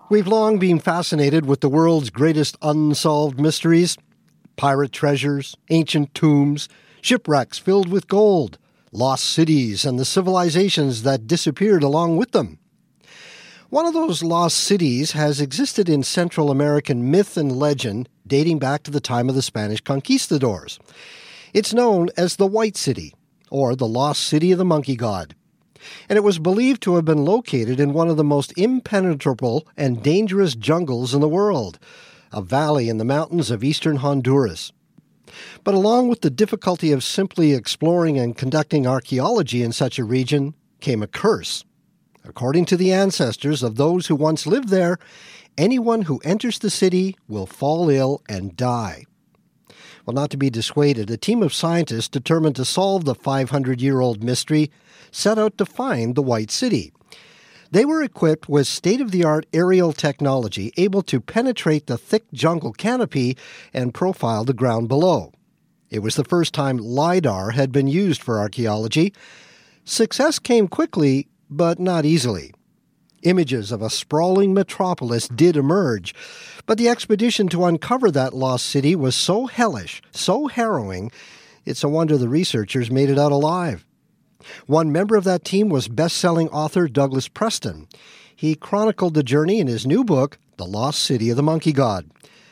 We've long been fascinated with the world's greatest unsolved mysteries: pirate treasures, ancient tombs, shipwrecks filled with gold, lost cities, and the civilizations that disappeared along with them. One of those lost cities has existed in Central American myth and legend dating back to the time of the Spanish conquistadors. It's known as the White City, or the Lost City of the Monkey God. And it was believed to have been located in one of the most impenetrable and dangerous jungles in the world, a valley in the mountains of eastern Honduras. But along with the difficulty of simply exploring and conducting archaeology in such a region came a curse. According to the ancestors of those who once lived there, anyone who enters the city will fall ill and die. Well, not to be dissuaded, a team of scientists determined to solve the 500-year-old mystery set out to find the White City. They were equipped with state-of-the-art aerial technology able to penetrate the thick jungle canopy and profile the ground below. It was the first time LiDAR had been used for archaeology. Success came quickly, but not easily. Images of a sprawling metropolis did emerge, but the expedition to uncover that lost city was so hellish, so harrowing, it's a wonder the researchers made it out alive. One member of that team was best-selling author Douglas Preston. He chronicled the journey in his new book, The Lost City of the Monkey God.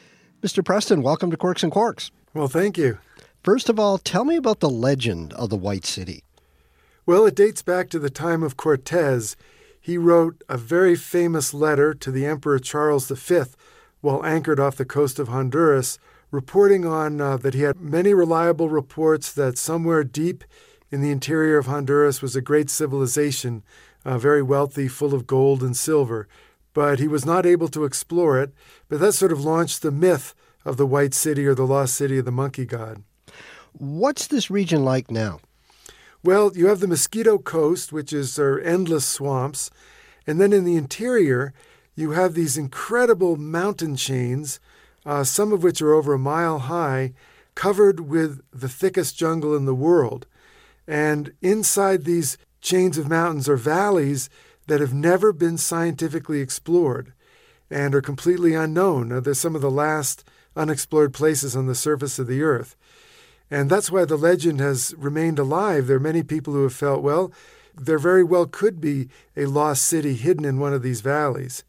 Mr. Preston, welcome to Quirks and Quarks. Well, thank you. First of all, tell me about the legend of the White City. Well, it dates back to the time of Cortez. He wrote a very famous letter to the Emperor Charles V while anchored off the coast of Honduras, reporting on that he had many reliable reports that somewhere deep in the interior of Honduras was a great civilization, very wealthy, full of gold and silver. But he was not able to explore it. But that sort of launched the myth of the White City or the Lost City of the Monkey God. What's this region like now? Well, you have the Mosquito Coast, which is endless swamps. And then in the interior, you have these incredible mountain chains, some of which are over a mile high, covered with the thickest jungle in the world. And inside these chains of mountains are valleys that have never been scientifically explored and are completely unknown. They're some of the last unexplored places on the surface of the earth. And that's why the legend has remained alive. There are many people who have felt, well, there very well could be a lost city hidden in one of these valleys.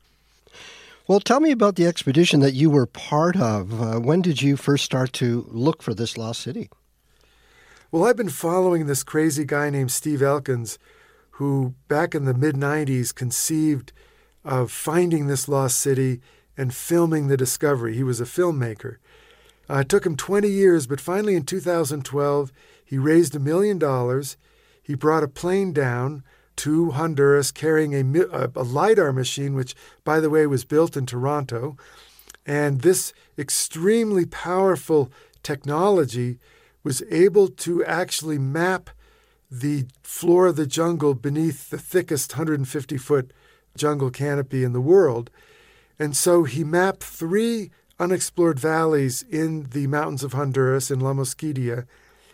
Well, tell me about the expedition that you were part of. When did you first start to look for this lost city? Well, I've been following this crazy guy named Steve Elkins, who back in the mid-90s conceived of finding this lost city and filming the discovery. He was a filmmaker. It took him 20 years, but finally in 2012, he raised $1 million. He brought a plane down to Honduras carrying a LiDAR machine, which, by the way, was built in Toronto. And this extremely powerful technology was able to actually map the floor of the jungle beneath the thickest 150-foot jungle canopy in the world. And so he mapped 3 unexplored valleys in the mountains of Honduras in La Mosquitia.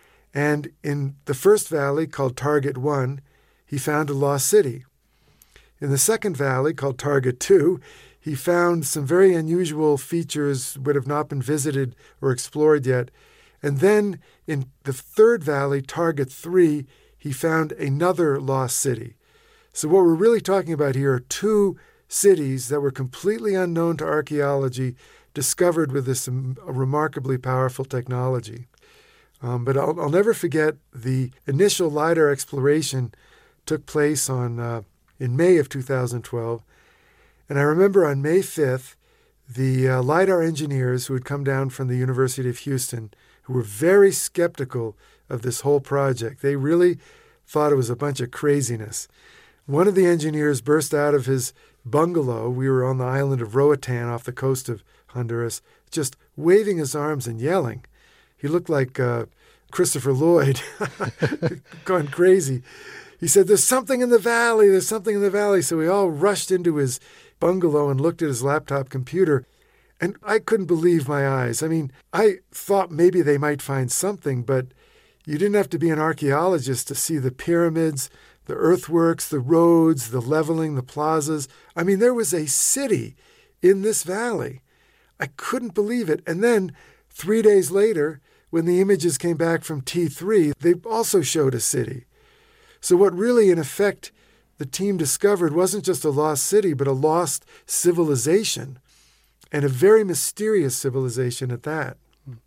And in the first valley, called Target 1, he found a lost city. In the second valley, called Target 2, he found some very unusual features would have not been visited or explored yet. And then in the third valley, Target 3, he found another lost city. So what we're really talking about here are 2 cities that were completely unknown to archaeology, discovered with this remarkably powerful technology. But I'll never forget the initial LiDAR exploration took place in May of 2012. And I remember on May 5th, the LiDAR engineers who had come down from the University of Houston, who were very skeptical of this whole project. They really thought it was a bunch of craziness. One of the engineers burst out of his bungalow. We were on the island of Roatan off the coast of Honduras, just waving his arms and yelling. He looked like Christopher Lloyd, gone crazy. He said, "There's something in the valley, there's something in the valley." So we all rushed into his bungalow and looked at his laptop computer. And I couldn't believe my eyes. I mean, I thought maybe they might find something, but you didn't have to be an archaeologist to see the pyramids, the earthworks, the roads, the leveling, the plazas. I mean, there was a city in this valley. I couldn't believe it. And then 3 days later, when the images came back from T3, they also showed a city. So what really, in effect, the team discovered wasn't just a lost city, but a lost civilization, and a very mysterious civilization at that.